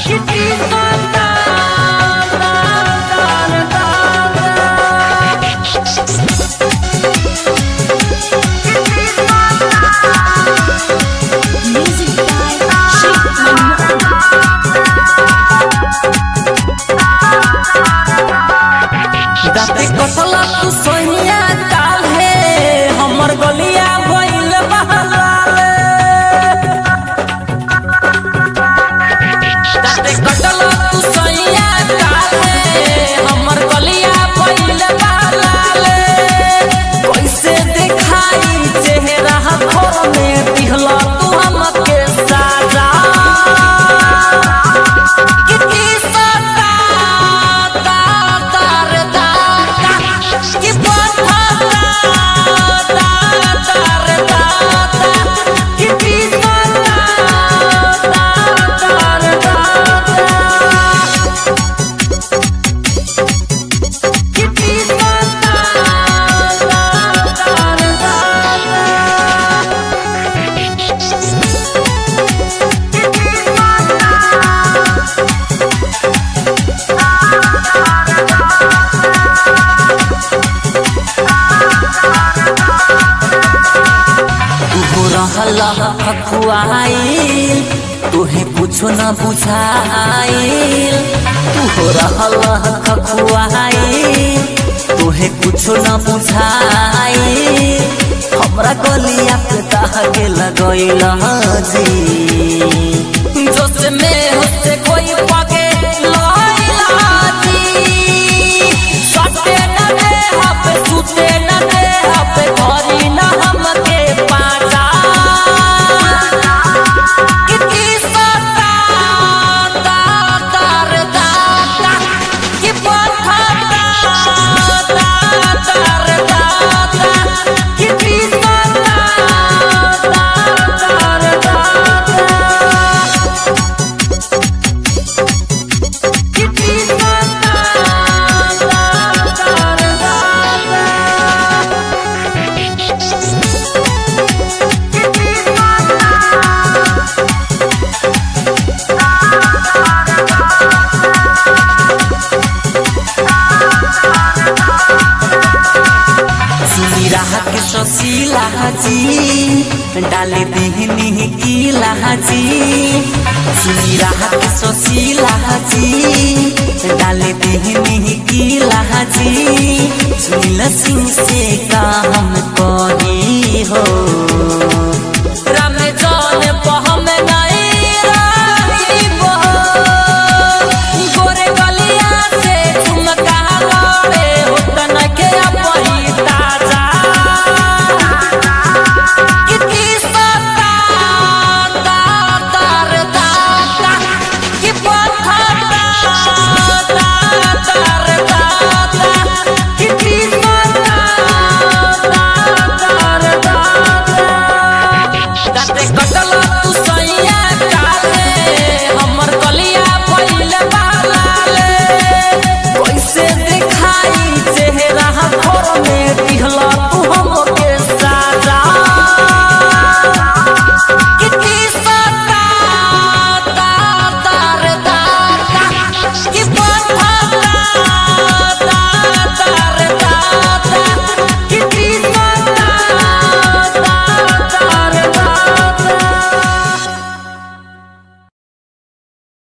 दाते कटला तू सोनिया काल है हमर गलिया भइल बहलाले। दाते कटला तू सोनिया काल है हमर गलिया भइल बहलाले। कैसे दिखाई चेहरा खोर में दिखला तू हमके साजा। खखुआइल तुहे कुछ न बुझाइल। तू हो रहल खखुआइल तुहे कुछ न बुझाइल। हमरा गलिया पे दागे लगइल जी जोश में होसे कोई पगे लइला जी। सटे न दे पे सुते न दे पे घरी न हमके पाजा। शशीला जी डाले देहनी की लाजी। सुनी रहा के शशीला जी डाले देहनी की लाजी। सुनील सिंह से का हम कही हो।